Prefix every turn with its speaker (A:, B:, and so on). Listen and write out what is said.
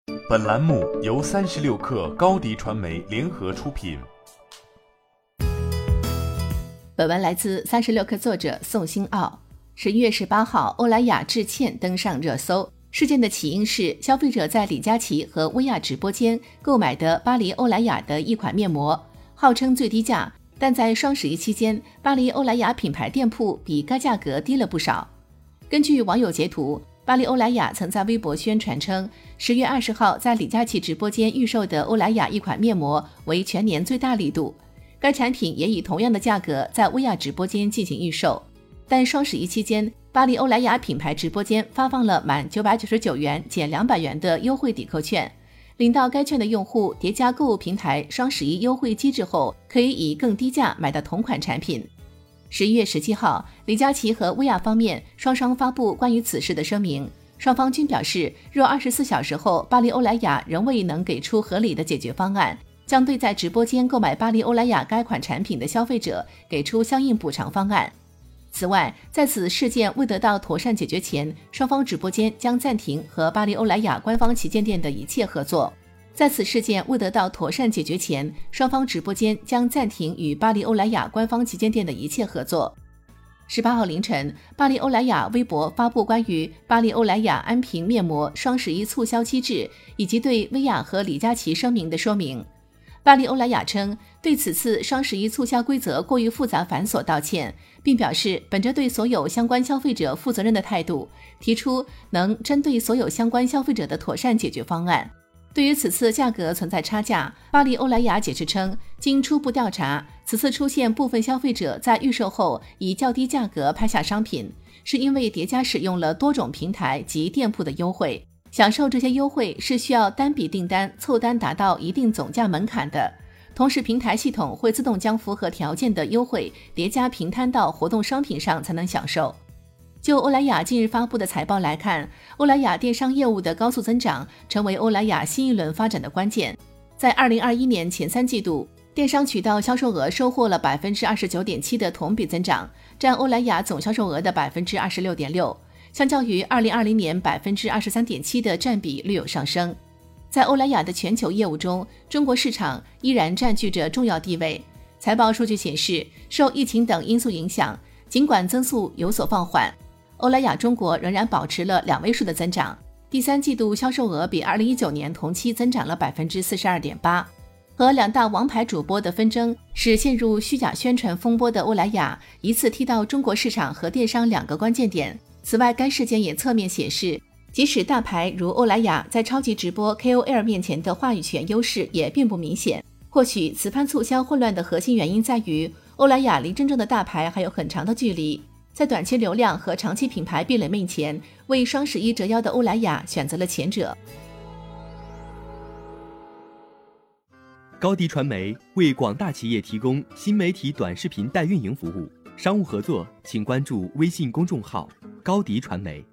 A: 本栏目由36氪高迪传媒联合出品。
B: 本文来自36氪作者宋新奥。11月18号，欧莱雅致歉登上热搜。事件的起因是消费者在李佳琦和薇娅直播间购买的巴黎欧莱雅的一款面膜，号称最低价，但在双十一期间，巴黎欧莱雅品牌店铺比该价格低了不少。根据网友截图，巴黎欧莱雅曾在微博宣传称，10月20号在李佳琦直播间预售的欧莱雅一款面膜为全年最大力度，该产品也以同样的价格在薇娅直播间进行预售。但双十一期间，巴黎欧莱雅品牌直播间发放了满999元减200元的优惠抵扣券，领到该券的用户叠加购物平台双十一优惠机制后，可以以更低价买到同款产品。11月17号，李佳琦和薇娅方面双双发布关于此事的声明，双方均表示，若24小时后巴黎欧莱雅仍未能给出合理的解决方案，将对在直播间购买巴黎欧莱雅该款产品的消费者给出相应补偿方案。此外，在此事件未得到妥善解决前，双方直播间将暂停和巴黎欧莱雅官方旗舰店的一切合作。在此事件未得到妥善解决前，双方直播间将暂停与巴黎欧莱雅官方旗舰店的一切合作。18号凌晨，巴黎欧莱雅微博发布关于巴黎欧莱雅安瓶面膜双十一促销机制以及对薇娅和李佳琦声明的说明。巴黎欧莱雅称对此次双十一促销规则过于复杂繁琐道歉，并表示本着对所有相关消费者负责任的态度，提出能针对所有相关消费者的妥善解决方案。对于此次价格存在差价，巴黎欧莱雅解释称，经初步调查，此次出现部分消费者在预售后以较低价格拍下商品，是因为叠加使用了多种平台及店铺的优惠，享受这些优惠是需要单笔订单凑单达到一定总价门槛的，同时平台系统会自动将符合条件的优惠叠加平摊到活动商品上才能享受。就欧莱雅近日发布的财报来看，欧莱雅电商业务的高速增长成为欧莱雅新一轮发展的关键。在2021年前3季度，电商渠道销售额收获了 29.7% 的同比增长，占欧莱雅总销售额的 26.6%， 相较于2020年 23.7% 的占比略有上升。在欧莱雅的全球业务中，中国市场依然占据着重要地位。财报数据显示，受疫情等因素影响，尽管增速有所放缓，欧莱雅中国仍然保持了2位数的增长，第3季度销售额比2019年同期增长了 42.8%。 和两大王牌主播的纷争使陷入虚假宣传风波的欧莱雅一次踢到中国市场和电商2个关键点。此外，该事件也侧面显示，即使大牌如欧莱雅在超级直播 KOL 面前的话语权优势也并不明显。或许此番促销混乱的核心原因在于，欧莱雅离真正的大牌还有很长的距离，在短期流量和长期品牌壁垒面前，为双十一折腰的欧莱雅选择了前者。
C: 高迪传媒为广大企业提供新媒体短视频代运营服务，商务合作请关注微信公众号高迪传媒。